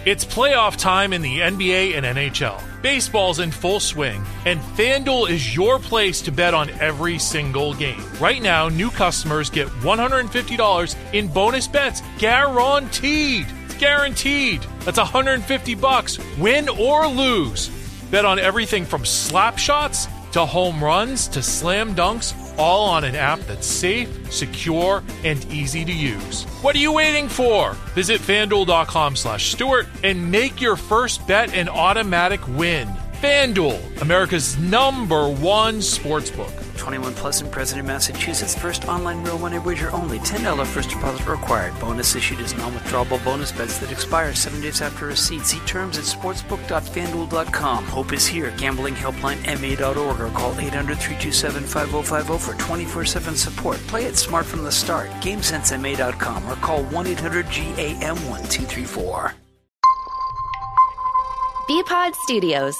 It's playoff time in the NBA and NHL. Baseball's in full swing, and FanDuel is your place to bet on every single game. Right now, new customers get $150 in bonus bets guaranteed. It's guaranteed. That's $150, win or lose. Bet on everything from slap shots to home runs to slam dunks, all on an app that's safe, secure, and easy to use. What are you waiting for? Visit FanDuel.com/Stewart and make your first bet an automatic win. FanDuel, America's #1 sportsbook. 21 plus and present in Massachusetts. First online real money wager only. $10 first deposit required. Bonus issued as non-withdrawable bonus bets that expire 7 days after receipt. See terms at sportsbook.fanduel.com. Hope is here. Gambling helpline ma.org or call 800-327-5050 for 24/7 support. Play it smart from the start. GameSenseMA.com or call 1-800-GAM-1234. BPod Studios.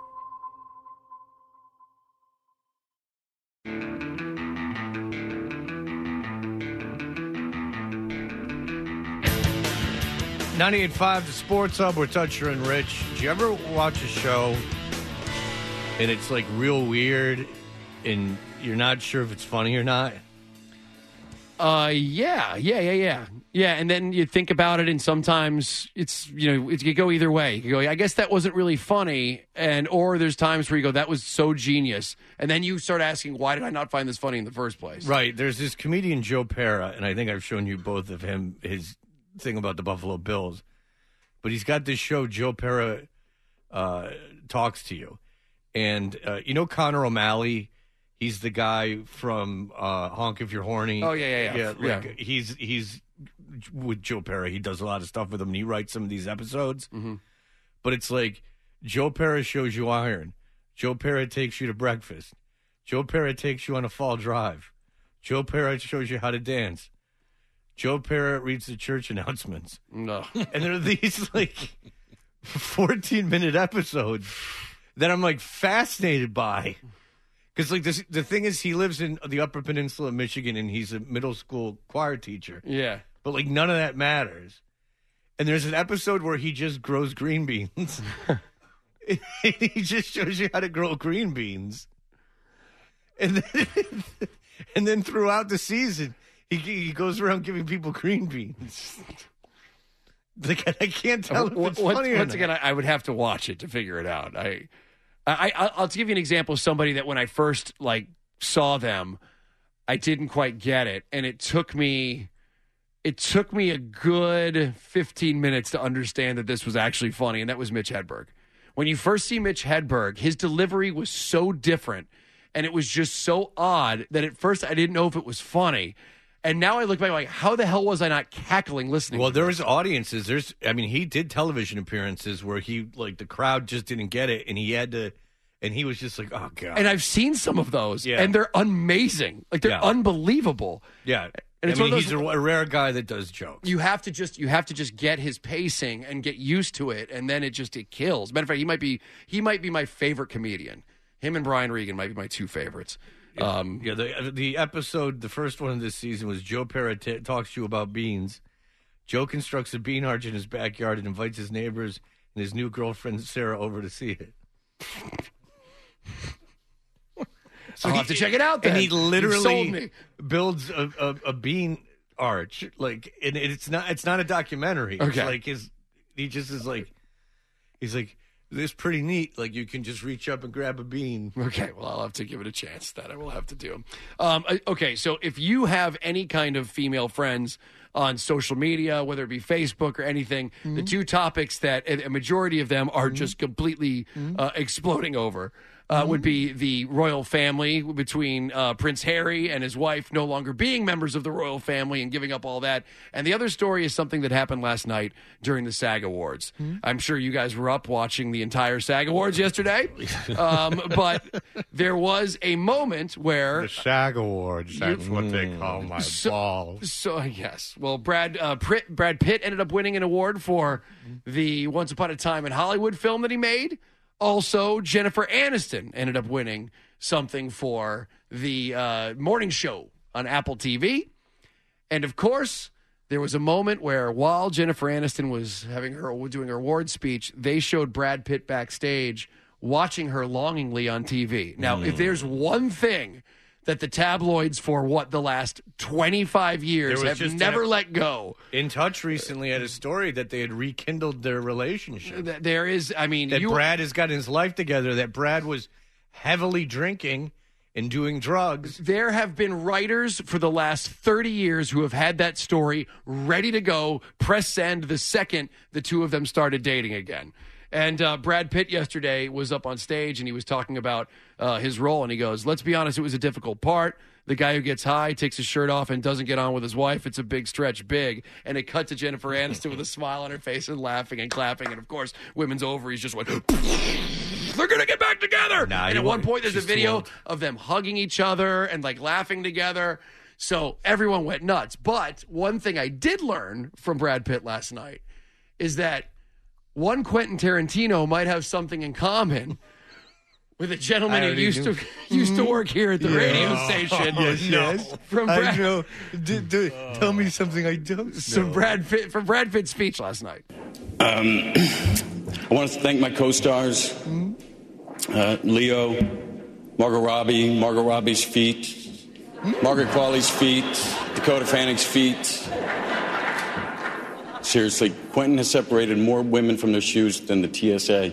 .98.5 The Sports Hub. We're Toucher and Rich. Did you ever watch a show and it's like real weird and you're not sure if it's funny or not? Yeah. And then you think about it, and sometimes it's, it could go either way. You could go, I guess that wasn't really funny, or there's times where you go, that was so genius, and then you start asking, why did I not find this funny in the first place? Right. There's this comedian Joe Pera, and I think I've shown you both of him his thing about the Buffalo Bills, but he's got this show, Joe Pera Talks to You, and Connor O'Malley. He's the guy from Honk If You're Horny. Oh, yeah. He's with Joe Pera. He does a lot of stuff with him, and he writes some of these episodes. Mm-hmm. But it's like Joe Pera shows you iron. Joe Pera takes you to breakfast. Joe Pera takes you on a fall drive. Joe Pera shows you how to dance. Joe Pera reads the church announcements. No. And there are these, 14-minute episodes that I'm, fascinated by. Because, the thing is, he lives in the Upper Peninsula of Michigan, and he's a middle school choir teacher. Yeah. But, none of that matters. And there's an episode where he just grows green beans. He just shows you how to grow green beans. And then throughout the season, he goes around giving people green beans. I can't tell if it's funny or not. Once again, I would have to watch it to figure it out. I'll give you an example of somebody that when I first saw them, I didn't quite get it, and it took me a good 15 minutes to understand that this was actually funny, and that was Mitch Hedberg. When you first see Mitch Hedberg, his delivery was so different, and it was just so odd that at first I didn't know if it was funny. And now I look back how the hell was I not cackling listening? Well, there was audiences. He did television appearances where he the crowd just didn't get it, and he had to, and he was just oh god. And I've seen some of those, and they're amazing. They're unbelievable. Yeah, and he's a rare guy that does jokes. You have to just get his pacing and get used to it, and then it kills. Matter of fact, he might be my favorite comedian. Him and Brian Regan might be my two favorites. The episode, the first one of this season was Joe Pera talks to you about beans. Joe constructs a bean arch in his backyard and invites his neighbors and his new girlfriend Sarah over to see it. So I'll have to check it out then. And he literally builds a bean arch, and it's not a documentary. Okay. It's he's like, this is pretty neat. You can just reach up and grab a bean. Okay, well, I'll have to give it a chance. That I will have to do. Okay, so if you have any kind of female friends on social media, whether it be Facebook or anything, the two topics that a majority of them are just completely exploding over would be the royal family between Prince Harry and his wife no longer being members of the royal family and giving up all that. And the other story is something that happened last night during the SAG Awards. I'm sure you guys were up watching the entire SAG Awards yesterday. But there was a moment where... The SAG Awards, that's what they call my balls. So, yes. Well, Brad Pitt ended up winning an award for the Once Upon a Time in Hollywood film that he made. Also, Jennifer Aniston ended up winning something for the morning show on Apple TV. And, of course, there was a moment where while Jennifer Aniston was doing her award speech, they showed Brad Pitt backstage watching her longingly on TV. Now, if there's one thing that the tabloids for the last 25 years have never let go. In Touch recently had a story that they had rekindled their relationship. There is, Brad has gotten his life together, that Brad was heavily drinking and doing drugs. There have been writers for the last 30 years who have had that story ready to go, press send the second the two of them started dating again. And Brad Pitt yesterday was up on stage and he was talking about his role. And he goes, let's be honest, it was a difficult part. The guy who gets high, takes his shirt off, and doesn't get on with his wife. It's a big stretch, big. And it cut to Jennifer Aniston with a smile on her face and laughing and clapping. And, of course, women's ovaries just went, they're going to get back together. And at one point, there's a video of them hugging each other and, laughing together. So everyone went nuts. But one thing I did learn from Brad Pitt last night is that one Quentin Tarantino might have something in common with a gentleman who used to work here at the radio station. Yes. From Brad, I know. Tell me something I don't know. From Brad Pitt's speech last night. I want to thank my co-stars, Leo, Margot Robbie's feet, Margaret Qualley's feet, Dakota Fanning's feet. Seriously, Quentin has separated more women from their shoes than the TSA.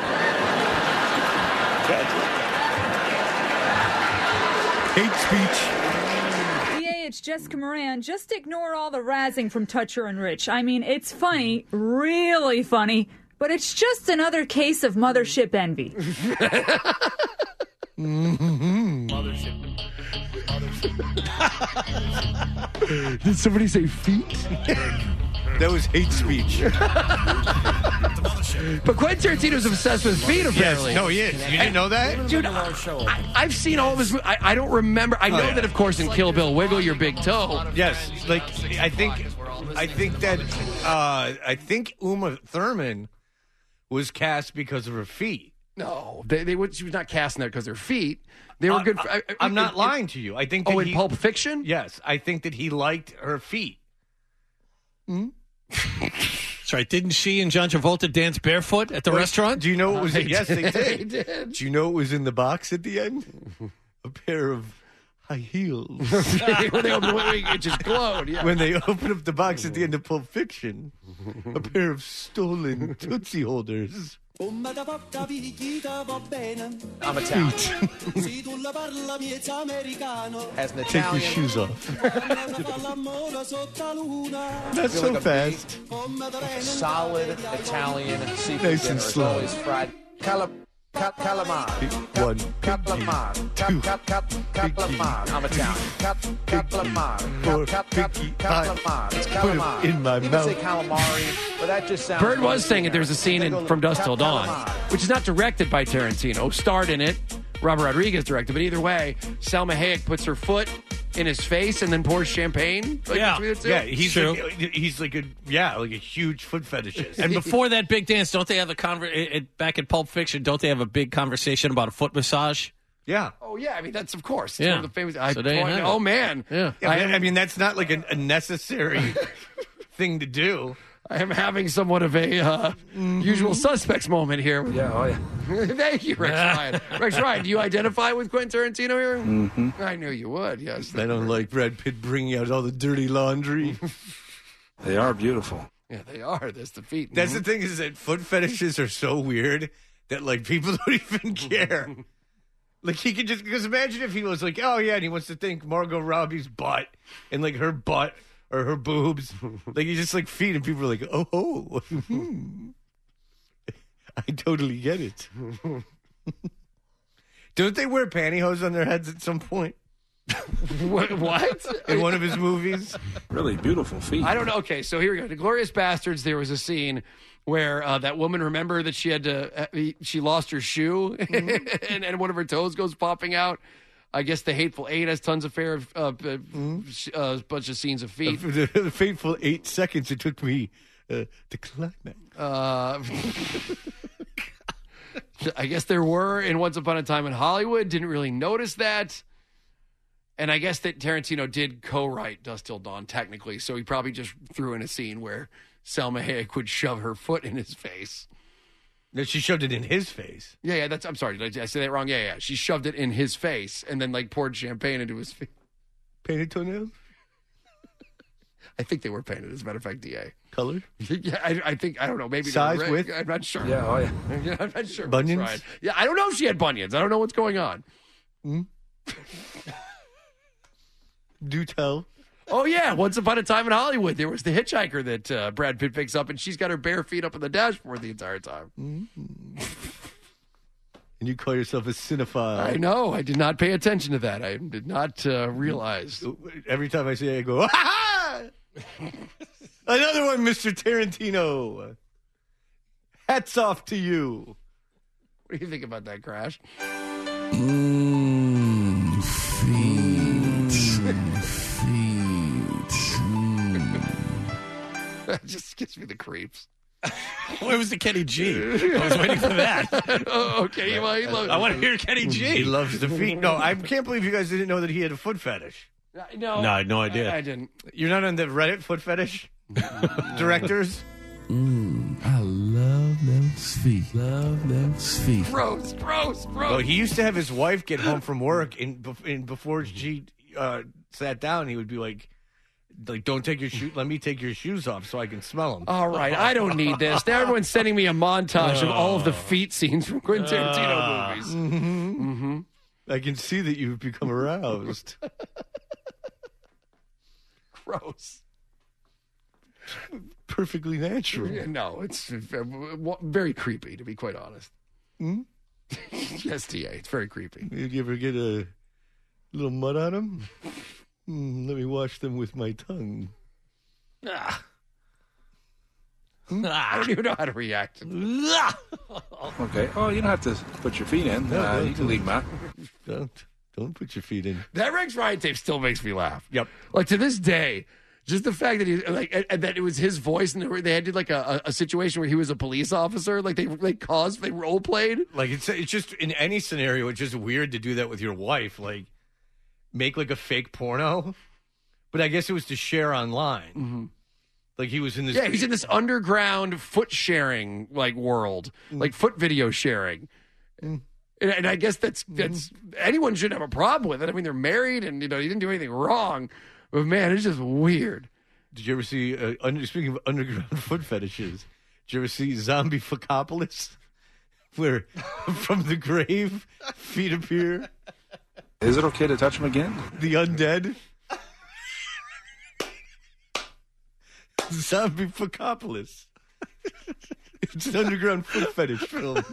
Hate speech. Yeah, it's Jessica Moran. Just ignore all the razzing from Toucher and Rich. I mean, it's funny, really funny, but it's just another case of mothership envy. Mothership. Did somebody say feet? That was hate speech. But Quentin Tarantino's obsessed with feet, apparently. Yes, no, he is. You didn't know that? Dude, I've seen all of his... I don't remember. I know that, of course, in Kill Bill, wiggle your big toe. Yes. I think Uma Thurman was cast because of her feet. No, she was not casting that because of her feet. They were good. I'm not lying to you. I think that in Pulp Fiction? Yes, I think that he liked her feet. That's right. Didn't she and John Travolta dance barefoot at the restaurant? Do you know what was it? Yes, they did. They did. Do you know what was in the box at the end? A pair of high heels. When they opened it just glowed. Yeah. When they opened up the box at the end of Pulp Fiction, a pair of stolen Tootsie holders. I'm Italian. As an Take Italian, your shoes off. Not so fast. solid Italian seafood Nice dinner and is slow. always fried calamari. One. Calamari. Two. Calamari. I'm Italian. Calamari. Four. Calamari. It's Put 'em calamari. in my You can mouth. say calamari, but that just sounds. Bird was funny. saying that there's a scene in From Dusk Till Dawn, which is not directed by Tarantino, starred in it. Robert Rodriguez directed, but either way, Salma Hayek puts her foot in his face and then pours champagne. Between the two. Yeah, he's True. like a huge foot fetishist. And before that big dance, don't they have back in Pulp Fiction, don't they have a big conversation about a foot massage? Yeah. Oh yeah, I mean that's of course. It's Yeah. one of the famous. So there you have it. Oh man, Yeah. I mean, that's not like a necessary thing to do. I am having somewhat of a usual suspects moment here. Yeah, oh yeah. Thank you, Rex Ryan. Rex Ryan, do you identify with Quentin Tarantino here? Mm-hmm. I knew you would. Yes. I don't like Brad Pitt bringing out all the dirty laundry. They are beautiful. Yeah, they are. That's the feet. That's the thing is that foot fetishes are so weird that people don't even care. He could just, because imagine if he was like, oh yeah, and he wants to thank Margot Robbie's butt and her butt or her boobs. He just feet and people are like, oh. I totally get it. Don't they wear pantyhose on their heads at some point? What? In one of his movies? Really beautiful feet. I don't know. Okay, so here we go. The Glorious Bastards, there was a scene where that woman, remember that she had to, she lost her shoe and one of her toes goes popping out. I guess the Hateful Eight has tons of a bunch of scenes of feet. The fateful 8 seconds it took me to climax. I guess there were in Once Upon a Time in Hollywood. Didn't really notice that. And I guess that Tarantino did co-write Dusk Till Dawn technically, so he probably just threw in a scene where Salma Hayek would shove her foot in his face. No, she shoved it in his face. Yeah, I'm sorry. Did I say that wrong? Yeah. She shoved it in his face and then, like, poured champagne into his face. Painted toenails? I think they were painted, as a matter of fact, DA. Color? Yeah, I think, I don't know. Maybe size, red. width? I'm not sure. Yeah, oh yeah. Yeah, I'm not sure. Bunions? Right. Yeah, I don't know if she had bunions. I don't know what's going on. Do tell. Oh, yeah. Once upon a time in Hollywood, there was the hitchhiker that Brad Pitt picks up, and she's got her bare feet up on the dashboard the entire time. And you call yourself a cinephile. I know. I did not pay attention to that. I did not realize. Every time I see it, I go, ah! Another one, Mr. Tarantino. Hats off to you. What do you think about that, Crash? That just gives me the creeps. Where was the Kenny G? I was waiting for that. Oh, okay. I want to hear Kenny G. He loves the feet. No, I can't believe you guys didn't know that he had a foot fetish. No, I had no idea. I didn't. You're not on the Reddit foot fetish directors? I love them feet. Love them feet. Gross. Well, he used to have his wife get home from work, and before she sat down, he would be like, don't take your let me take your shoes off so I can smell them. All right, I don't need this. Now everyone's sending me a montage of all of the feet scenes from Quentin Tarantino movies. Mm-hmm. I can see that you've become aroused. Gross. Perfectly natural. No, it's very creepy, to be quite honest. Yes, TA, it's very creepy. Did you ever get a little mud on them? Let me wash them with my tongue. I don't even know how to react. Okay. Oh, you don't have to put your feet in. You can leave them out. Don't put your feet in. That Rex Ryan tape still makes me laugh. Yep. Like, to this day, just the fact that he that it was his voice, and they did like a situation where he was a police officer. Like they role played. Like it's just in any scenario, it's just weird to do that with your wife. Like make like a fake porno, but I guess it was to share online. Mm-hmm. Like he was in this. Yeah, he's in this underground foot sharing like world, like foot video sharing. And I guess that's anyone should have a problem with it. I mean, they're married, and he didn't do anything wrong. But man, it's just weird. Did you ever see? Speaking of underground foot fetishes, did you ever see Zombie Fuckopolis, where from the grave feet appear? Is it okay to touch them again? The undead. Zombie Fuckopolis. It's an underground foot fetish film.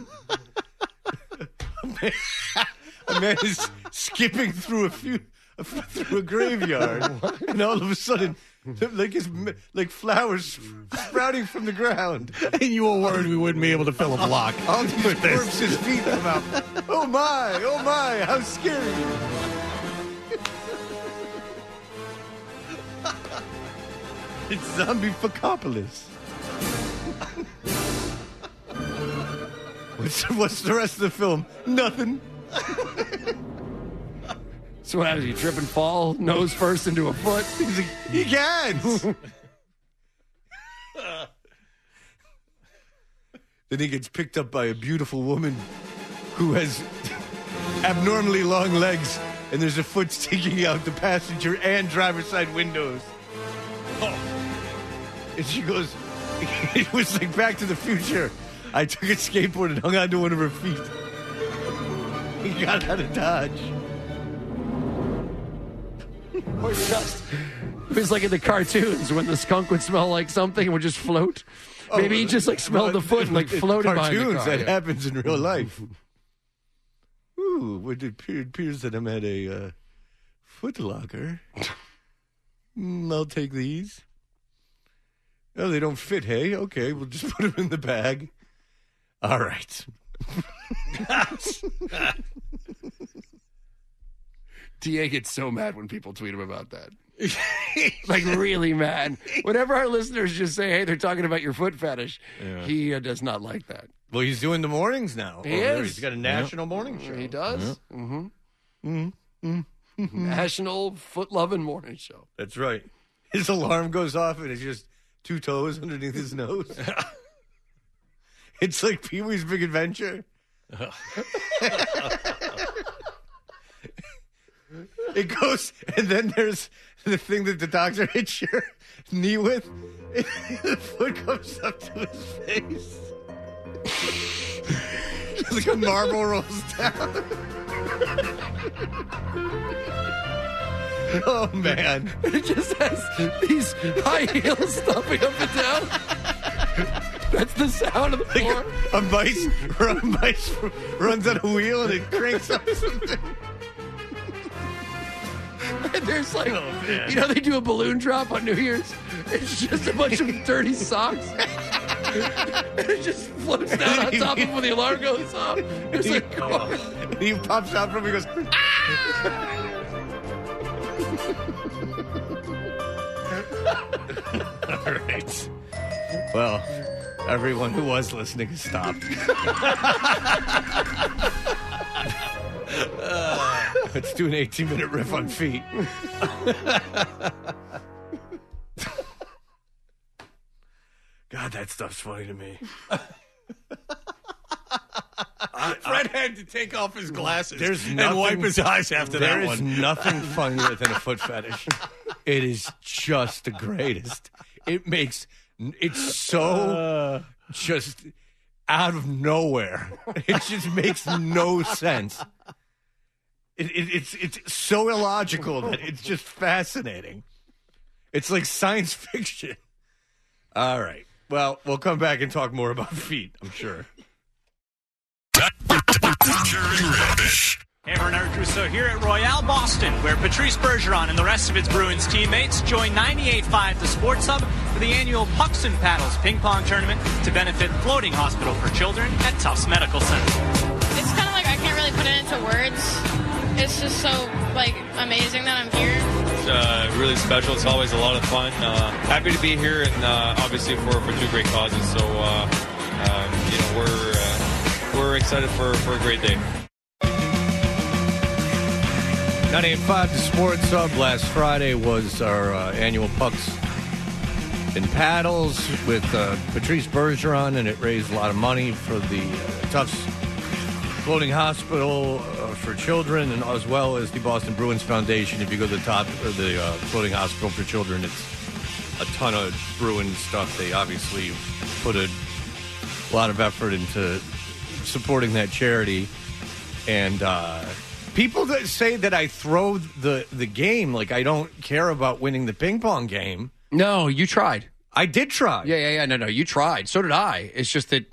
A man is skipping through through a graveyard, and all of a sudden, like flowers sprouting from the ground. And you were worried we wouldn't be able to fill a block. All these corpses' feet come out. Oh my, how scary. It's Zombie Fuckopolis. What's the rest of the film? Nothing. So what happens? You trip and fall, nose first into a foot? He's like, he can. Then he gets picked up by a beautiful woman who has abnormally long legs, and there's a foot sticking out the passenger and driver's side windows. Oh. And she goes, it was like Back to the Future. I took a skateboard and hung onto one of her feet. He got out of Dodge. Or just, it was like in the cartoons when the skunk would smell like something and would just float. Maybe he just like smelled the foot and like floated behind the car. Cartoons, that happens in real life. Ooh, it appears that I'm at a Foot Locker. I'll take these. Oh, they don't fit, hey? Okay, we'll just put them in the bag. All right. DA gets so mad when people tweet him about that. Like, really mad. Whenever our listeners just say, hey, they're talking about your foot fetish, he does not like that. Well, he's doing the mornings now. He is. He's got a national morning show. He does. Yeah. Mm-hmm. National Foot Lovin' Morning Show. That's right. His alarm goes off and it's just 2 toes underneath his nose. It's like Pee-wee's Big Adventure. It goes, and then there's the thing that the doctor hits your knee with. The foot comes up to his face. Like a marble rolls down. Oh, man. It just has these high heels stomping up and down. That's the sound of the floor. A mice runs on a wheel and it cranks up something. And there's like, you know, they do a balloon drop on New Year's. It's just a bunch of dirty socks. And it just floats down on top of him when the alarm goes off. It's like, he pops out from him and goes, ah! All right. Well, everyone who was listening has stopped. Let's do an 18-minute riff on feet. God, that stuff's funny to me. Fred had to take off his glasses and wipe his eyes after that one. There is nothing funnier than a foot fetish. It is just the greatest. It's so just out of nowhere. It just makes no sense. It's so illogical that it's just fascinating. It's like science fiction. All right. Well, we'll come back and talk more about feet, I'm sure. Hey, Bernard Russo here at Royale Boston, where Patrice Bergeron and the rest of its Bruins teammates join 98.5 The Sports Hub for the annual Pucks and Paddles ping pong tournament to benefit Floating Hospital for Children at Tufts Medical Center. It's kind of like I can't really put it into words. It's just so, amazing that I'm here. It's really special. It's always a lot of fun. Happy to be here, and obviously for 2 great causes. So, we're excited for a great day. 98.5 The Sports Hub. Last Friday was our annual Pucks and Paddles with Patrice Bergeron, and it raised a lot of money for the Tufts Floating Hospital for Children, and as well as the Boston Bruins Foundation. If you go to the Floating Hospital for Children, it's a ton of Bruins stuff. They obviously put a lot of effort into supporting that charity. And people that say that I throw the game, like I don't care about winning the ping pong game. No, you tried. I did try. Yeah. No, you tried. So did I. It's just that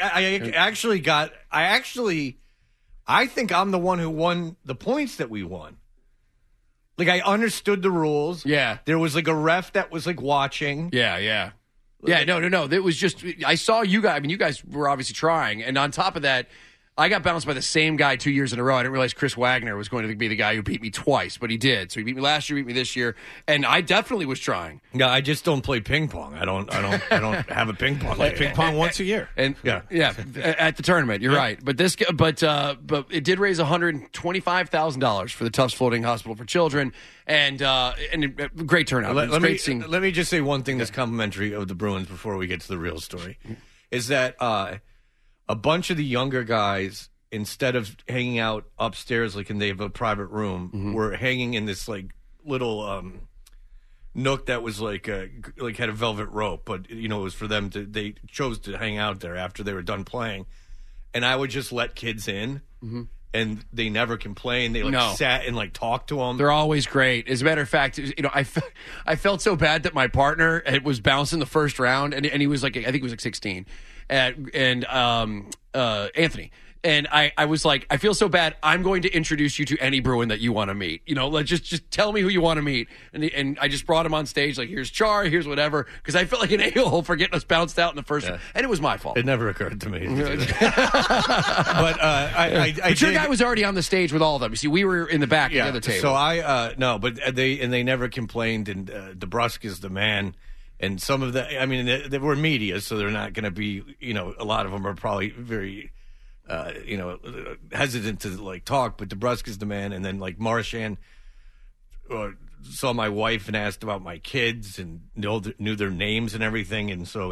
I think I'm the one who won the points that we won. Like, I understood the rules. Yeah. There was, like, a ref that was, like, watching. Yeah. Yeah, no. It was just, I saw you guys. I mean, you guys were obviously trying. And on top of that, I got bounced by the same guy 2 years in a row. I didn't realize Chris Wagner was going to be the guy who beat me twice, but he did. So he beat me last year, beat me this year, and I definitely was trying. Yeah, I just don't play ping pong. I don't have a ping pong. Play ping pong once a year. And yeah, at the tournament. You're right. But it did raise $125,000 for the Tufts Floating Hospital for Children, and great turnout. Let me just say one thing that's complimentary of the Bruins before we get to the real story, is that a bunch of the younger guys, instead of hanging out upstairs, like, and they have a private room, were hanging in this, like, little nook that was like had a velvet rope, but it was for them to. They chose to hang out there after they were done playing, and I would just let kids in, and they never complained. They sat and talked to them. They're always great. As a matter of fact, I felt so bad that my partner was bouncing the first round, and he was like, I think he was like 16. And Anthony. And I was like, I feel so bad. I'm going to introduce you to any Bruin that you want to meet. Let's just tell me who you want to meet. And I just brought him on stage, like, here's Char, here's whatever, because I felt like an a-hole for getting us bounced out in the first round. And it was my fault. It never occurred to me. But your guy was already on the stage with all of them. You see, we were in the back of the other table. So they never complained, and DeBrusk is the man. And some of they were media, so they're not going to be, a lot of them are probably very, hesitant to talk. But DeBrusk is the man, and then Marchand saw my wife and asked about my kids and knew their names and everything, and so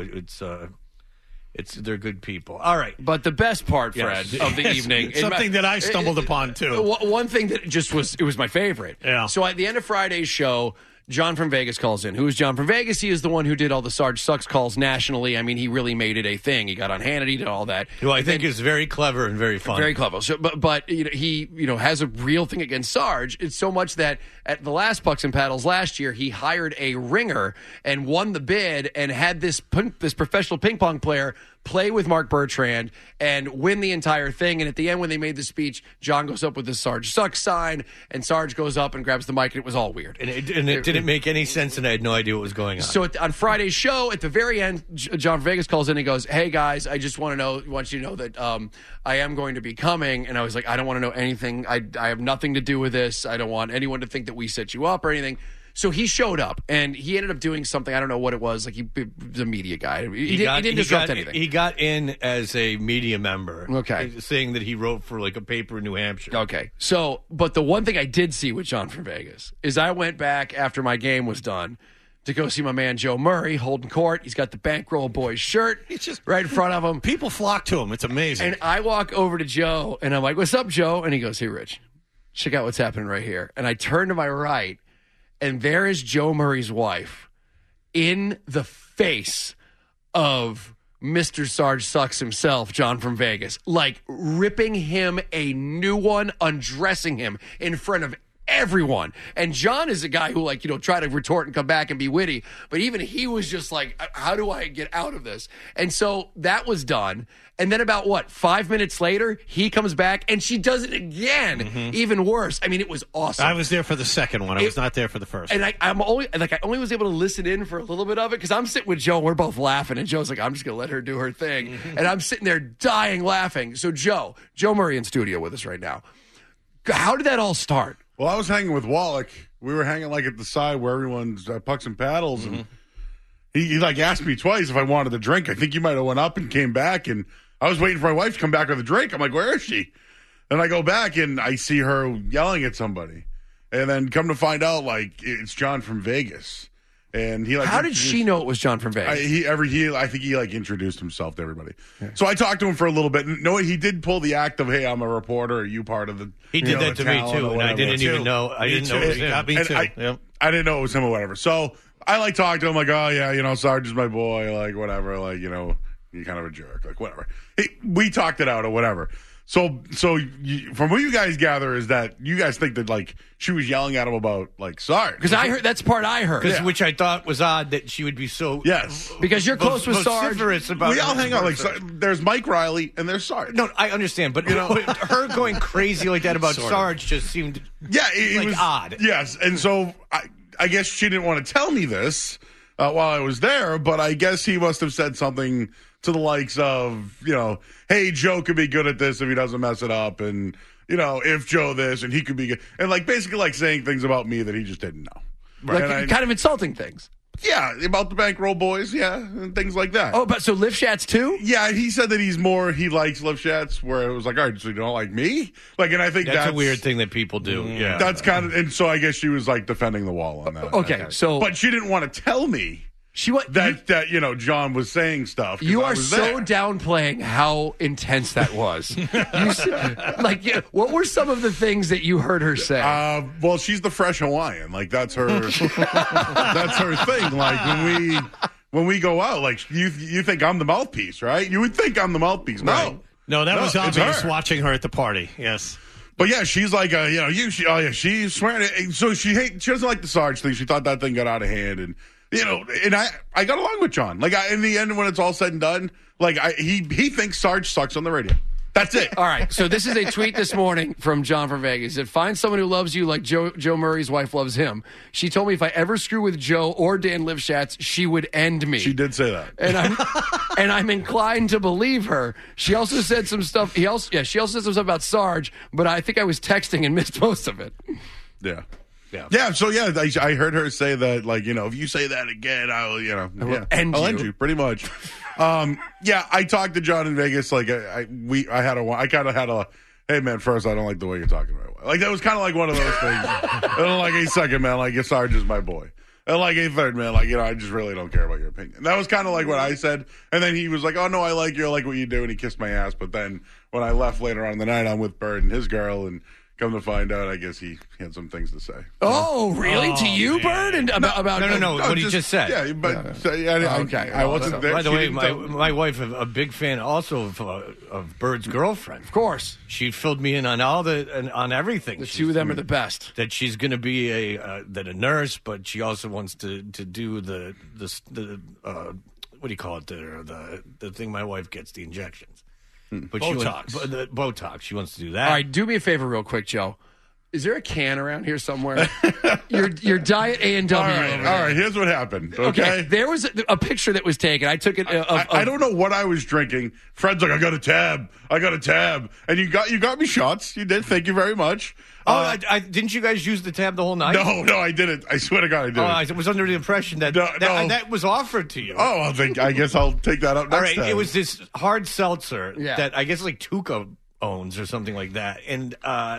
they're good people. All right. But the best part, Fred, of the evening... Something that I stumbled upon, too. One thing that just was my favorite. Yeah. So at the end of Friday's show, John from Vegas calls in. Who is John from Vegas? He is the one who did all the Sarge Sucks calls nationally. I mean, he really made it a thing. He got on Hannity, did all that. Who I think is very clever and very funny. Very clever. So, but he has a real thing against Sarge. It's so much that at the last Pucks and Paddles last year, he hired a ringer and won the bid and had this professional ping pong player play with Mark Bertrand and win the entire thing. And at the end, when they made the speech, John goes up with the Sarge Sucks sign, and Sarge goes up and grabs the mic, and it was all weird. And it didn't make any sense, and I had no idea what was going on. So on Friday's show, at the very end, John from Vegas calls in and goes, "Hey guys, I just want you to know that I am going to be coming." And I was like, "I don't want to know anything. I have nothing to do with this. I don't want anyone to think that we set you up or anything." So he showed up, and he ended up doing something. I don't know what it was. Like, he was a media guy. He didn't disrupt anything. He got in as a media member. Okay. Saying that he wrote for, like, a paper in New Hampshire. Okay. So, but the one thing I did see with John from Vegas is I went back after my game was done to go see my man Joe Murray holding court. He's got the Bankroll Boys shirt. He's just right in front of him. People flock to him. It's amazing. And I walk over to Joe, and I'm like, "What's up, Joe?" And he goes, "Hey, Rich, check out what's happening right here." And I turn to my right, and there is Joe Murray's wife in the face of Mr. Sarge Sucks himself, John from Vegas, like ripping him a new one, undressing him in front of everyone. And John is a guy who, like, try to retort and come back and be witty. But even he was just like, how do I get out of this? And so that was done. And then about 5 minutes later, he comes back and she does it again. Even worse. I mean, it was awesome. I was there for the second one. I was not there for the first. And I only was able to listen in for a little bit of it because I'm sitting with Joe and we're both laughing. And Joe's like, "I'm just going to let her do her thing." And I'm sitting there dying laughing. So Joe Murray in studio with us right now. How did that all start? Well, I was hanging with Wallach. We were hanging like at the side where everyone's Pucks and Paddles, and he like asked me twice if I wanted a drink. I think he might have went up and came back, and I was waiting for my wife to come back with a drink. I'm like, "Where is she?" And I go back and I see her yelling at somebody, and then come to find out, like, it's John from Vegas. And he how did she know it was John from Vegas? I think he like introduced himself to everybody. Yeah. So I talked to him for a little bit. No, he did pull the act of, "Hey, I'm a reporter. Are you part of the?" He did that to me too, and I didn't even know. I didn't know it was him. Me too. I didn't know it was him or whatever. So I like talked to him like, "Oh yeah, Sarge is my boy. Like whatever. Like you're kind of a jerk. Like whatever." We talked it out or whatever. So from what you guys gather is that you guys think that, like, she was yelling at him about, like, Sarge. Because I heard, that's the part I heard. Which I thought was odd that she would be so... Yes. Because you're close with Sarge. We all hang out, like, there's Mike Riley and there's Sarge. No, I understand, but her going crazy like that about Sarge just seemed it was odd. Yes, and so I guess she didn't want to tell me this while I was there, but I guess he must have said something to the likes of, "Hey, Joe could be good at this if he doesn't mess it up. And, if Joe this, and he could be good." And, like, basically, like, saying things about me that he just didn't know. Right. Like, kind of insulting things. Yeah, about the Bankroll Boys, and things like that. Oh, but so Lifshats, too? Yeah, he said that he likes Lifshats, where it was like, "All right, so you don't like me?" Like, and I think that's a weird thing that people do. Yeah. That's kind of, and so I guess she was, like, defending the wall on that. Okay, so. But she didn't want to tell me. That John was saying stuff. You are so downplaying how intense that was. What were some of the things that you heard her say? Well, she's the fresh Hawaiian. Like that's her. That's her thing. Like when we go out, like you think I'm the mouthpiece, right? You would think I'm the mouthpiece. No, that was obvious watching her at the party. Yes. But yeah, she's like, she's swearing. So she doesn't like the Sarge thing. She thought that thing got out of hand, and and I got along with John. Like in the end, when it's all said and done, like he thinks Sarge sucks on the radio. That's it. All right. So this is a tweet this morning from John from Vegas. It find someone who loves you like Joe Murray's wife loves him. She told me if I ever screw with Joe or Dan Lifshats, she would end me. She did say that, and I'm inclined to believe her. She also said some stuff. She also said some stuff about Sarge, but I think I was texting and missed most of it. Yeah. Yeah. So I heard her say that, like, if you say that again, I'll end you, pretty much. I talked to John in Vegas. Like I kind of had a, hey, man, first, I don't like the way you're talking about it. Like, that was kind of like one of those things. And then, like, hey, second, man, like, Sarge is my boy. And, like, hey, third, man, like, I just really don't care about your opinion. That was kind of like what I said. And then he was like, oh, no, I like you. I like what you do. And he kissed my ass. But then when I left later on in the night, I'm with Bird and his girl. And come to find out, I guess he had some things to say. Oh, really? To you, man. Bird? And about No. What he just said. Yeah, but okay. I wasn't there. By the She way, didn't my wife, a big fan also of Bird's girlfriend. Of course, she filled me in on on everything. The two of them are the best. That she's going to be a nurse, but she also wants to do the what do you call it? The thing my wife gets, the injections. But Botox. Botox. She wants to do that. All right, do me a favor real quick, Joe. Is there a can around here somewhere? your Diet A&W. All right, here's what happened, okay? There was a picture that was taken. I took it. I don't know what I was drinking. Fred's like, I got a tab. And you got me shots. You did. Thank you very much. Didn't you guys use the tab the whole night? No, I didn't. I swear to God, I didn't. I was under the impression that that was offered to you. Oh, I guess I'll take that up next time. It was this hard seltzer that I guess like Tuca owns or something like that, and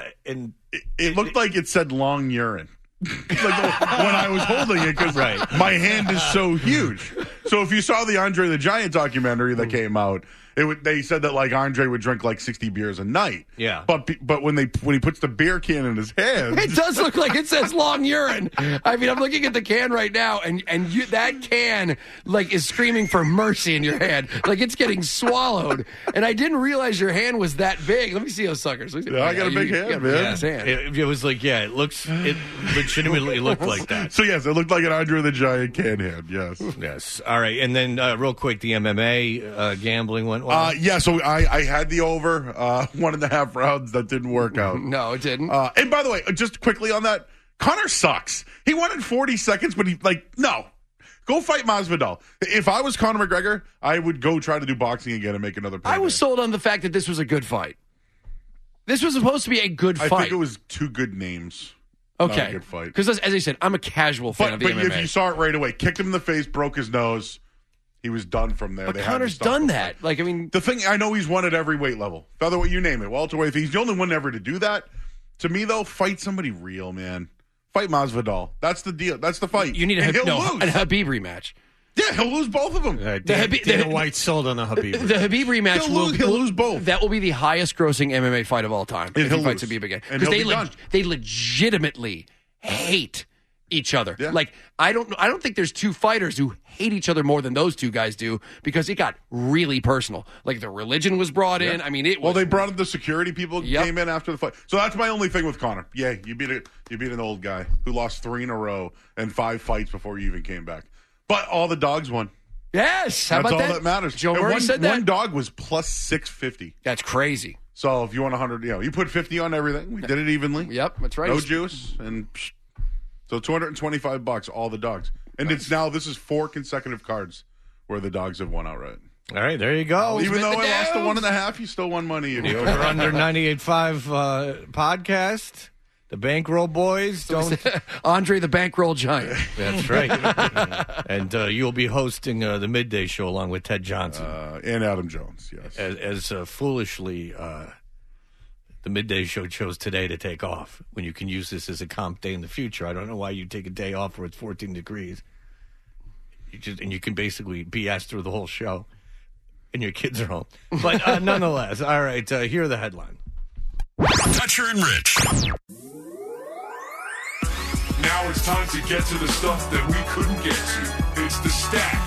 it looked like it said long urine. Like when I was holding it, because my hand is so huge. So if you saw the Andre the Giant documentary that came out, they said that like Andre would drink like 60 beers a night. Yeah. But when he puts the beer can in his hand, it does look like it says long urine. I mean, I'm looking at the can right now, and that can like is screaming for mercy in your hand, like it's getting swallowed. And I didn't realize your hand was that big. Let me see those suckers. I got a big hand, man. It was like it legitimately looked like that. So yes, it looked like an Andre the Giant can hand. Yes. All right, and then real quick, the MMA gambling went well. So I had the over 1.5 rounds. That didn't work out. No, it didn't. And by the way, just quickly on that, Connor sucks. He won in 40 seconds, but no. Go fight Masvidal. If I was Conor McGregor, I would go try to do boxing again and make another payday. I was sold on the fact that this was a good fight. This was supposed to be a good fight. I think it was two good names. Okay. Not a good fight. Because as I said, I'm a casual fan of the MMA. But if you saw it right away, kicked him in the face, broke his nose. He was done from there. But Connor's done that. Like, I mean, the thing, I know he's won at every weight level. Featherweight, you name it. Welterweight, he's the only one ever to do that. To me, though, fight somebody real, man. Fight Masvidal. That's the deal. That's the fight. You need a Habib rematch. Yeah, he'll lose both of them. Dana White sold on a Habib. The Habib rematch he'll lose both. That will be the highest grossing MMA fight of all time. And if he fights Habib again. Because they legitimately hate each other. Yeah. Like, I don't think there's two fighters who hate each other more than those two guys do, because it got really personal. Like, the religion was brought in. I mean, well, they brought in the security people came in after the fight. So that's my only thing with Conor. Yeah, you beat an old guy who lost 3 in a row and 5 fights before you even came back. But all the dogs won. Yes, how about that? That's all that matters. Joe Murray said that. One dog was plus 650. That's crazy. So if you want 100, you put 50 on everything. We did it evenly. Yep, that's right. No juice, and so $225, all the dogs. And this is 4 consecutive cards where the dogs have won outright. All right, there you go. Even though I lost the 1.5, you still won money. The over under 98.5 podcast. The Bankroll Boys. Andre the Bankroll Giant. That's right. And you'll be hosting the Midday Show along with Ted Johnson. And Adam Jones, yes. As foolishly, the Midday Show chose today to take off when you can use this as a comp day in the future. I don't know why you take a day off where it's 14 degrees. You can basically BS through the whole show. And your kids are home. But nonetheless, all right, here are the headline. Toucher and Rich. Now it's time to get to the stuff that we couldn't get to. It's the stack.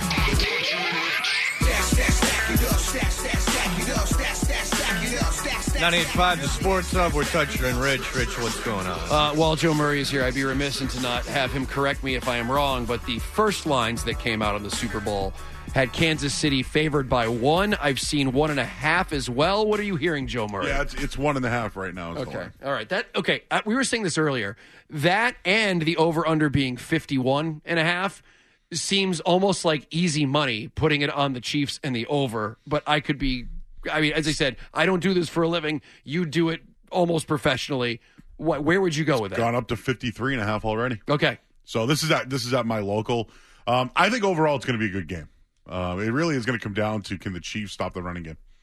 98.5, the Sports Hub. We're Toucher and Rich. Rich, what's going on? While Joe Murray is here, I'd be remiss to not have him correct me if I am wrong, but the first lines that came out on the Super Bowl had Kansas City favored by 1. I've seen 1.5 as well. What are you hearing, Joe Murray? Yeah, it's 1.5 right now. Okay. All right. We were saying this earlier. That and the over-under being 51.5 seems almost like easy money, putting it on the Chiefs and the over. But as I said, I don't do this for a living. You do it almost professionally. Where would you go with that? Gone up to 53.5 already. Okay. So this is at my local. I think overall it's going to be a good game. It really is going to come down to, can the Chiefs stop the running game?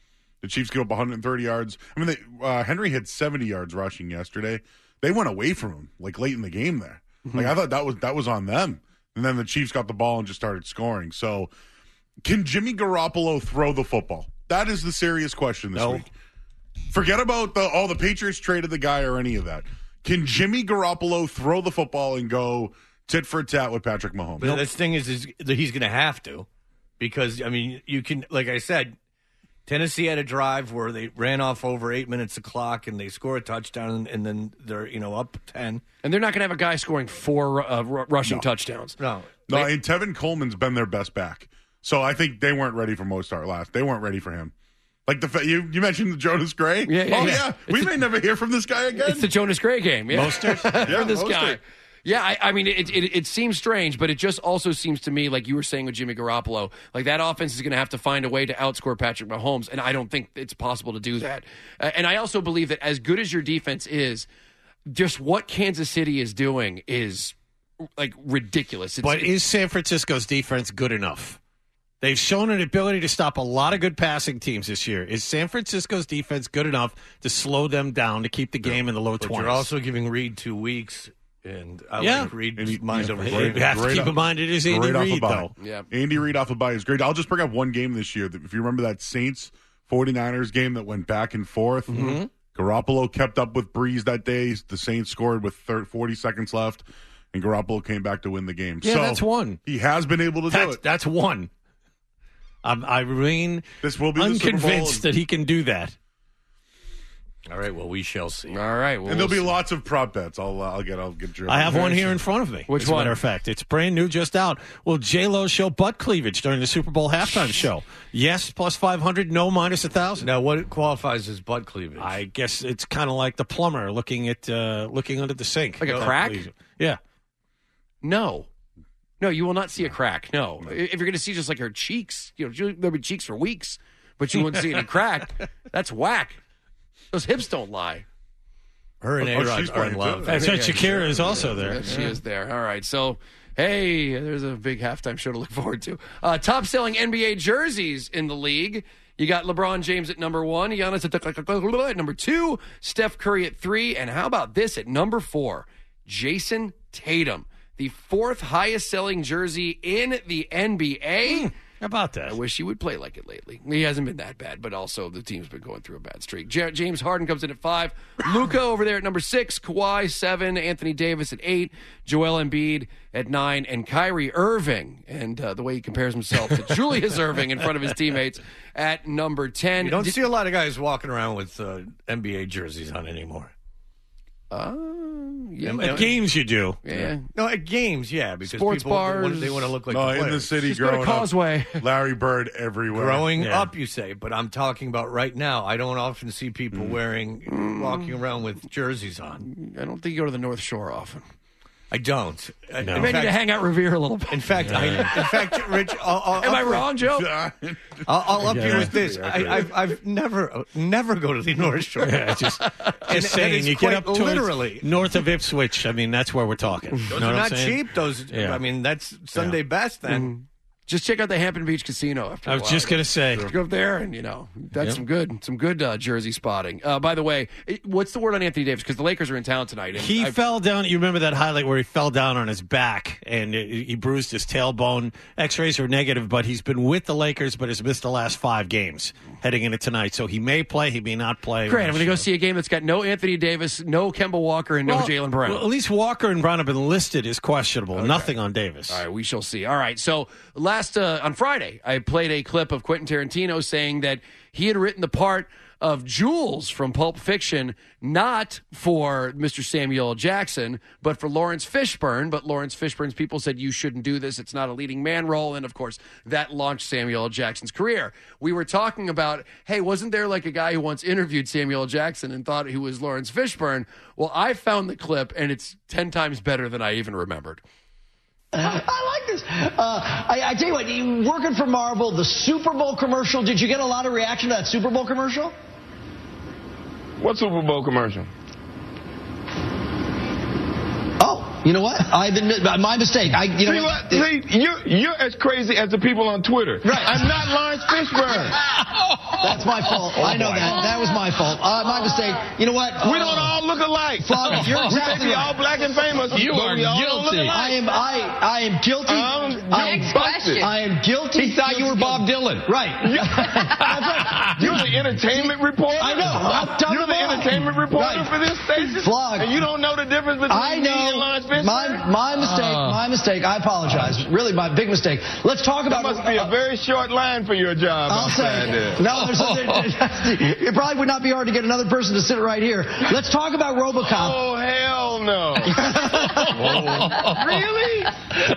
The Chiefs give up 130 yards. I mean, Henry had 70 yards rushing yesterday. They went away from him like late in the game there. Like I thought that was on them. And then the Chiefs got the ball and just started scoring. So, can Jimmy Garoppolo throw the football? That is the serious question this week. Forget about all the Patriots traded the guy or any of that. Can Jimmy Garoppolo throw the football and go tit for tat with Patrick Mahomes? But the thing is that he's going to have to, because I mean, you can, like I said, Tennessee had a drive where they ran off over 8 minutes of clock and they score a touchdown, and then they're up 10. And they're not going to have a guy scoring 4 rushing touchdowns. No, and Tevin Coleman's been their best back. So I think they weren't ready for Mostert last. They weren't ready for him. Like you mentioned the Jonas Gray. Yeah. We may never hear from this guy again. It's the Jonas Gray game. Yeah. Mostert. For this guy. Yeah, I mean, it seems strange, but it just also seems to me, like you were saying with Jimmy Garoppolo, like that offense is going to have to find a way to outscore Patrick Mahomes, and I don't think it's possible to do that. And I also believe that as good as your defense is, just what Kansas City is doing is, like, ridiculous. But is San Francisco's defense good enough? They've shown an ability to stop a lot of good passing teams this year. Is San Francisco's defense good enough to slow them down, to keep the game in the low 20s? You're also giving Reed 2 weeks. And I like Reed's mind over here. You have to keep in mind it is Andy Reid, though. Yeah. Andy Reid off a bye is great. I'll just bring up one game this year. If you remember that Saints 49ers game that went back and forth, Garoppolo kept up with Breeze that day. The Saints scored with 40 seconds left, and Garoppolo came back to win the game. Yeah, so that's one. He has been able to do it. That's one. I remain unconvinced that he can do that. All right, well, we shall see. All right. Well, and there'll be lots of prop bets. I'll get your I have one here in front of me. Which as a one? Matter of fact, it's brand new, just out. Will J-Lo show butt cleavage during the Super Bowl halftime show? Yes, plus 500. No, minus 1,000. Now, what qualifies as butt cleavage? I guess it's kind of like the plumber looking under the sink. Like a crack? Yeah. No, you will not see a crack. No. If you're going to see just like her cheeks, there'll be cheeks for weeks, but you won't see any crack. That's whack. Those hips don't lie. Her and A-Rod are in love. That's right. Shakira is also there. She is there. All right. So, hey, there's a big halftime show to look forward to. Top-selling NBA jerseys in the league. You got LeBron James at number 1, Giannis at number 2, Steph Curry at 3, and how about this at number 4, Jason Tatum, the 4th highest-selling jersey in the NBA. How about that? I wish he would play like it lately. He hasn't been that bad, but also the team's been going through a bad streak. James Harden comes in at 5. Luka over there at number 6. Kawhi 7. Anthony Davis at 8. Joel Embiid at 9. And Kyrie Irving, and the way he compares himself to Julius Irving in front of his teammates, at number 10. You don't see a lot of guys walking around with NBA jerseys on anymore. Yeah. At games, you do. Yeah. No, at games, yeah. Because sports people, bars. they want to look like no, the in the city Just growing go to Causeway. up. Larry Bird everywhere. Growing up, you say. But I'm talking about right now. I don't often see people walking around with jerseys on. I don't think you go to the North Shore often. I don't. No. You may need to hang out Revere a little bit. In fact, Rich, am I wrong, Joe? I'll up you with this. I've never go to the North Shore. Yeah, just saying, you get up literally north of Ipswich. I mean, that's where we're talking. Those are not cheap. Those, I mean, that's Sunday best. Then just check out the Hampton Beach Casino. After I was just going to say, go up there and that's some good Jersey spotting. By the way, what's the word on Anthony Davis? Because the Lakers are in town tonight. And he fell down. You remember that highlight where he fell down on his back and he bruised his tailbone. X-rays are negative, but he's been with the Lakers, but has missed the last 5 games heading into tonight. So he may play, he may not play. Great. I'm going to go see a game that's got no Anthony Davis, no Kemba Walker, and no Jaylen Brown. Well, at least Walker and Brown have been listed as questionable. Okay. Nothing on Davis. All right, we shall see. All right, so last on Friday, I played a clip of Quentin Tarantino saying that he had written the part of Jules from Pulp Fiction, not for Mr. Samuel L. Jackson, but for Lawrence Fishburne. But Lawrence Fishburne's people said, you shouldn't do this. It's not a leading man role. And, of course, that launched Samuel L. Jackson's career. We were talking about, hey, wasn't there like a guy who once interviewed Samuel L. Jackson and thought he was Lawrence Fishburne? Well, I found the clip, and it's 10 times better than I even remembered. I like this. I tell you what, you working for Marvel, the Super Bowl commercial, did you get a lot of reaction to that Super Bowl commercial? What Super Bowl commercial? Oh, you know what? I've been my mistake. You know what? See, you're as crazy as the people on Twitter. Right. I'm not Lawrence Fishburne. That's my fault. I know that. That was my fault. My mistake. You know what? We don't all look alike. Flog, you're exactly we right. all black and famous. You are guilty. I am guilty. Next question. I am guilty. He thought you were Bob Dylan. Right. You're the entertainment reporter. I know. You're the entertainment reporter for this station. Flog. And you don't know the difference between me and Lawrence Fishburne? My mistake. My mistake. I apologize. Really, my big mistake. Let's talk about. That must be a very short line for your job. I'll say. No, it probably would not be hard to get another person to sit right here. Let's talk about RoboCop. Oh, hell no. Really?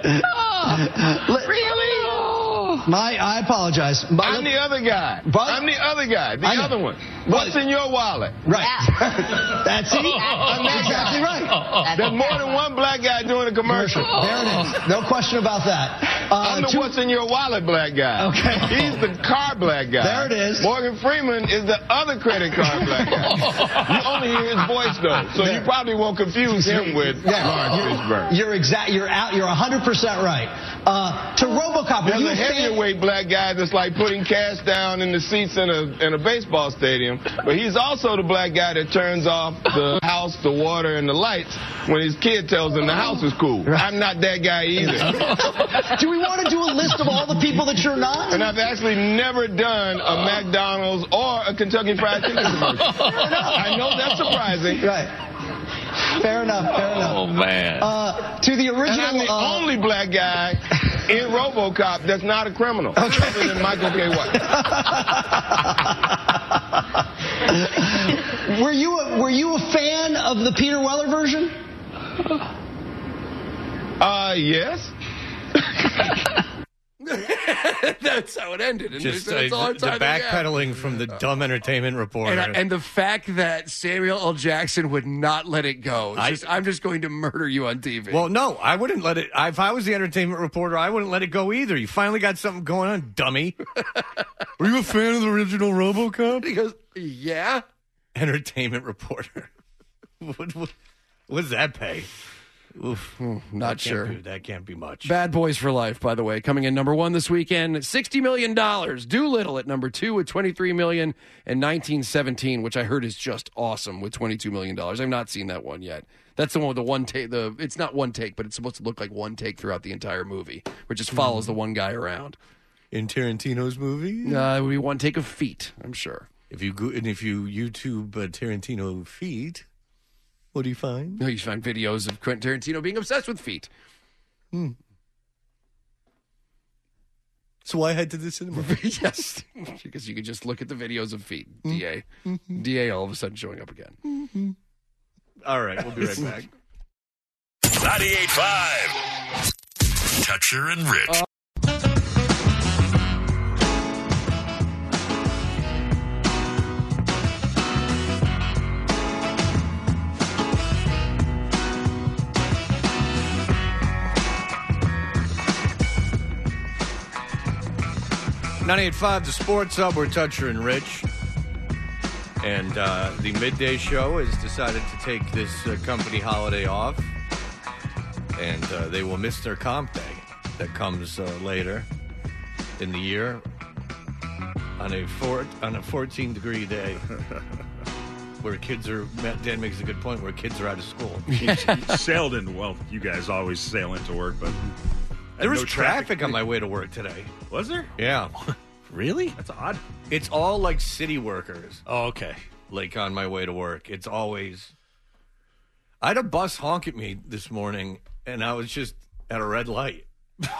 Really? I apologize. I'm the other guy. I'm the other guy. The other one. What's in your wallet? Right. That's it. I'm exactly right. There's more than one black guy doing a commercial. There it is. No question about that. I'm the what's in your wallet black guy. Okay. He's the car black guy. There it is. Morgan Freeman is the other credit card black guy. You only hear his voice though, so you probably won't confuse him with Lawrence Fishburne. You're 100% right. To RoboCop, there's a heavyweight black guy that's like putting cash down in the seats in a baseball stadium, but he's also the black guy that turns off the house, the water, and the lights when his kid tells him the house is cool. I'm not that guy either. Do we want to do a list of all the people that you're not? And I've actually never done a McDonald's or a Kentucky Fried Chicken commercial. I know that's surprising. Right. Fair enough. Oh, man. To the original... And I'm the only black guy in RoboCop that's not a criminal, other than Michael K. White. Were you a fan of the Peter Weller version? Yes. That's how it ended. And Just that's all the backpedaling from the dumb entertainment reporter. And the fact that Samuel L. Jackson would not let it go. I'm just going to murder you on TV. Well, no, I wouldn't let it. If I was the entertainment reporter, I wouldn't let it go either. You finally got something going on, dummy. Were you a fan of the original RoboCop? He goes, yeah. Entertainment reporter. What does that pay? Oof. Not sure. That can't be much. Bad Boys for Life, by the way, coming in number 1 this weekend. $60 million. Doolittle at number 2 with $23 million, and 1917, which I heard is just awesome with $22 million. I've not seen that one yet. That's the one with the one take. It's not one take, but it's supposed to look like one take throughout the entire movie, which just follows the one guy around. In Tarantino's movie? It would be one take of feet, I'm sure. If you YouTube Tarantino feet, what do you find? No, you find videos of Quentin Tarantino being obsessed with feet. So I head to the cinema. Yes, because you could just look at the videos of feet. DA all of a sudden showing up again. All right, we'll be right back. 98.5 Toucher and Rich. .98.5 The Sports Hub. We're Toucher and Rich. And the midday show has decided to take this company holiday off. And they will miss their comp day that comes later in the year on a 14-degree day where kids are... Dan makes a good point, where kids are out of school. Sailed in... Well, you guys always sail into work, but... There was traffic on my way to work today. Was there? Yeah. Really? That's odd. It's all like city workers. Oh, okay. Like on my way to work. It's always... I had a bus honk at me this morning, and I was just at a red light.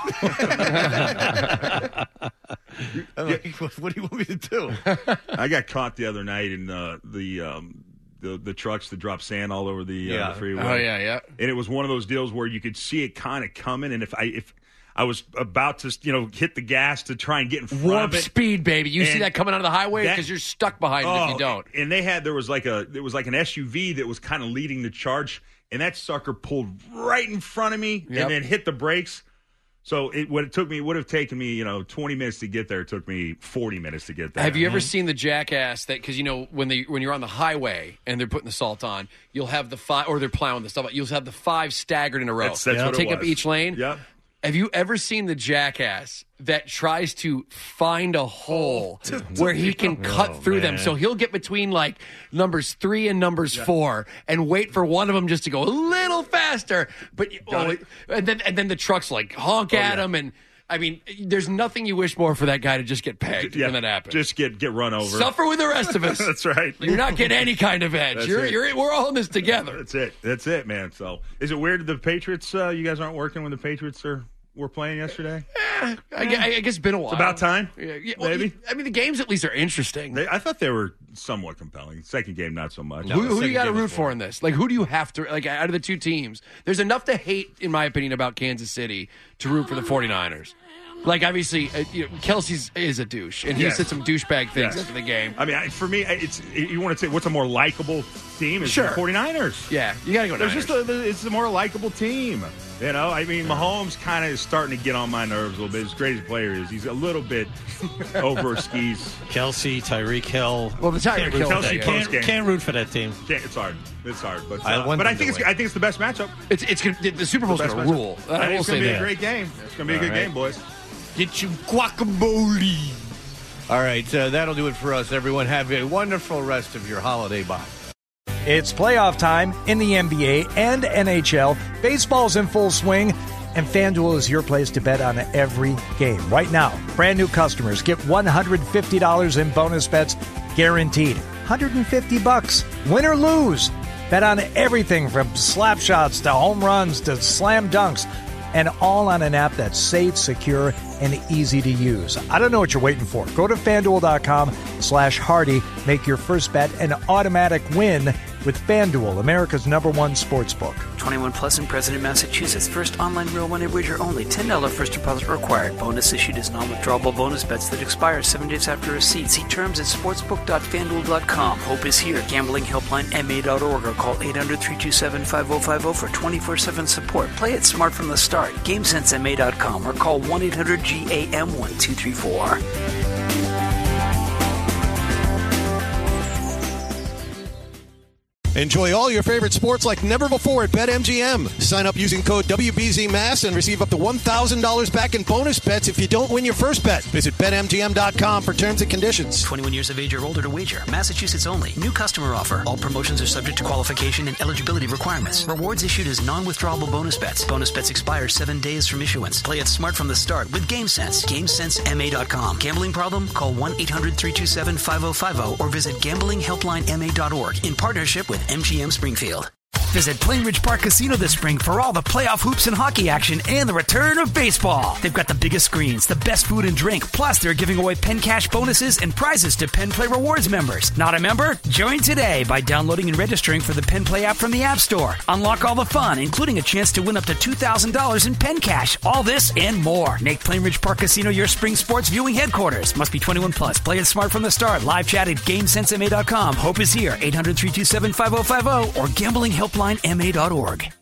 I'm like, what do you want me to do? I got caught the other night in the trucks that drop sand all over the freeway. Oh, yeah. And it was one of those deals where you could see it kind of coming, and if I was about to, hit the gas to try and get in front Warp of it. speed, baby. You see that coming out of the highway because you're stuck behind it if you don't. And there was like an SUV that was kind of leading the charge, and that sucker pulled right in front of me and then hit the brakes. So it would have taken me, 20 minutes to get there. It took me 40 minutes to get there. Have you ever seen the jackass that, because, when you're on the highway and they're putting the salt on, you'll have the 5, or they're plowing the stuff, you'll have the 5 staggered in a row. That's what it Take was. up each lane. Yep. Have you ever seen the jackass that tries to find a hole where he can cut through them? So he'll get between like numbers 3 and numbers 4 and wait for one of them just to go a little faster. But and then the trucks like honk at him, and I mean, there's nothing you wish more for that guy to just get pegged when that happens. Just get run over. Suffer with the rest of us. That's right. You're not getting any kind of edge. We're all in this together. That's it, man. So, is it weird that the Patriots? You guys aren't working when the Patriots were playing yesterday? I guess it's been a while. It's about time. Maybe. I mean, the games at least are interesting. I thought they were somewhat compelling. Second game, not so much. Who do you got to root for in this? Like, who do you have to, like, out of the two teams? There's enough to hate, in my opinion, about Kansas City to root for the 49ers. Like, obviously, Kelsey is a douche, and he said some douchebag things after the game. I mean, for me, you want to say what's a more likable team? It's the 49ers. Yeah, you got to go Niners. It's a more likable team. You know, I mean, Mahomes kind of is starting to get on my nerves a little bit. As great as a player is, he's a little bit over skis. Kelsey, Tyreek Hill. Well, the Tyreek Hill Kelsey can't root for that team. It's hard. But I think it's the best matchup. The Super Bowl's going to rule. It's going to be a great game. It's going to be a good game, boys. Get you guacamole. All right, that'll do it for us, everyone. Have a wonderful rest of your holiday bye. It's playoff time in the NBA and NHL. Baseball's in full swing, and FanDuel is your place to bet on every game. Right now, brand new customers get $150 in bonus bets guaranteed. $150, win or lose. Bet on everything from slap shots to home runs to slam dunks, and all on an app that's safe, secure, and easy to use. I don't know what you're waiting for. Go to FanDuel.com/Hardy. Make your first bet an automatic win with FanDuel, America's #1 sportsbook. 21 plus and present in Massachusetts. First online real money wager only. $10 first deposit required. Bonus issued as non-withdrawable bonus bets that expire 7 days after receipt. See terms at sportsbook.fanduel.com. Hope is here. Gambling helpline MA.org or call 800-327-5050 for 24/7 support. Play it smart from the start. GameSenseMA.com or call 1-800-GAM-1234. Enjoy all your favorite sports like never before at BetMGM. Sign up using code WBZMASS and receive up to $1,000 back in bonus bets if you don't win your first bet. Visit BetMGM.com for terms and conditions. 21 years of age or older to wager. Massachusetts only. New customer offer. All promotions are subject to qualification and eligibility requirements. Rewards issued as non-withdrawable bonus bets. Bonus bets expire 7 days from issuance. Play it smart from the start with GameSense. GameSenseMA.com. Gambling problem? Call 1-800-327-5050 or visit gamblinghelplinema.org in partnership with MGM Springfield. Visit Plainridge Park Casino this spring for all the playoff hoops and hockey action and the return of baseball. They've got the biggest screens, the best food and drink, plus they're giving away Penn Cash bonuses and prizes to Penn Play Rewards members. Not a member? Join today by downloading and registering for the Penn Play app from the App Store. Unlock all the fun, including a chance to win up to $2,000 in Penn Cash. All this and more. Make Plainridge Park Casino your spring sports viewing headquarters. Must be 21 plus. Play it smart from the start. Live chat at GameSenseMA.com. Hope is here. 800-327-5050 or gamblinghelplinema.org.